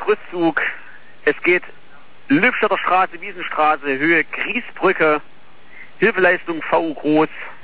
Rüstzug. Es geht Lübstädter Straße, Wiesenstraße, Höhe Griesbrücke, Hilfeleistung VU Groß.